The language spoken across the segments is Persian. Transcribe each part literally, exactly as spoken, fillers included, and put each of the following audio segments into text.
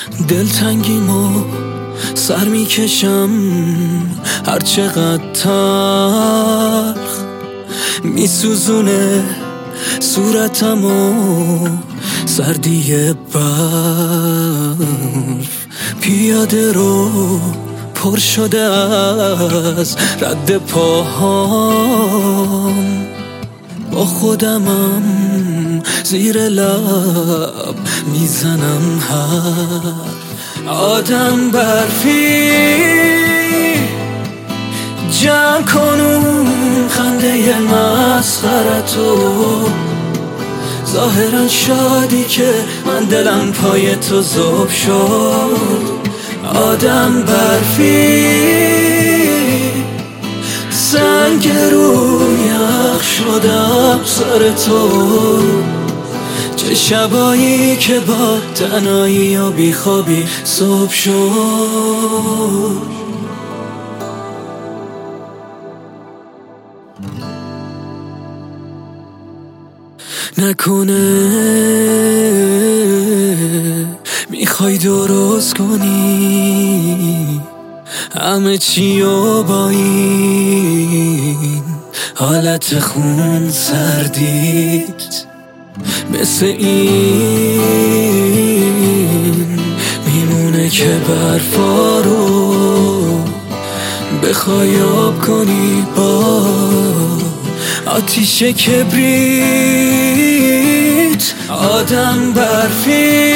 دلتنگیمو سر میکشم هر چقدر تلخ میسوزونه صورتمو سردی برف. پیاده رو پر شده از رد پاهام، با خودمم زیر لب میزنم حرف. آدم برفی جمع کنون خنده مسخرتو، ظاهرا شادی که من دلم پای تو ذوب شد. آدم برفی سنگ رو یخ شدم سر تو، چه شبایی که با تنهایی و بیخوابی صبح شد. نکنه میخوای درست کنی همه چیو با این حالت خون سردید، مثل این میمونه که برفا رو بخوای آب کنی با آتیش کبریت. آدم برفی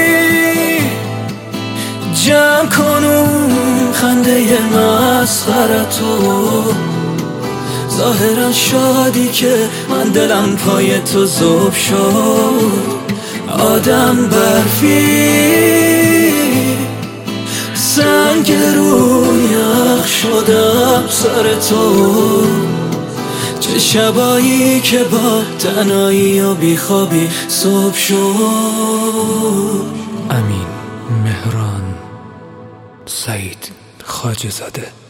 جمع کنون خنده مسخرتو، ظاهرا شادی که من دلم پای تو ذوب شد. آدم برفی سنگ رو یخ شدم سر تو، چه شبایی که با تنهایی و بیخوابی صبح شد. امین مهران سعید خواجه زاده.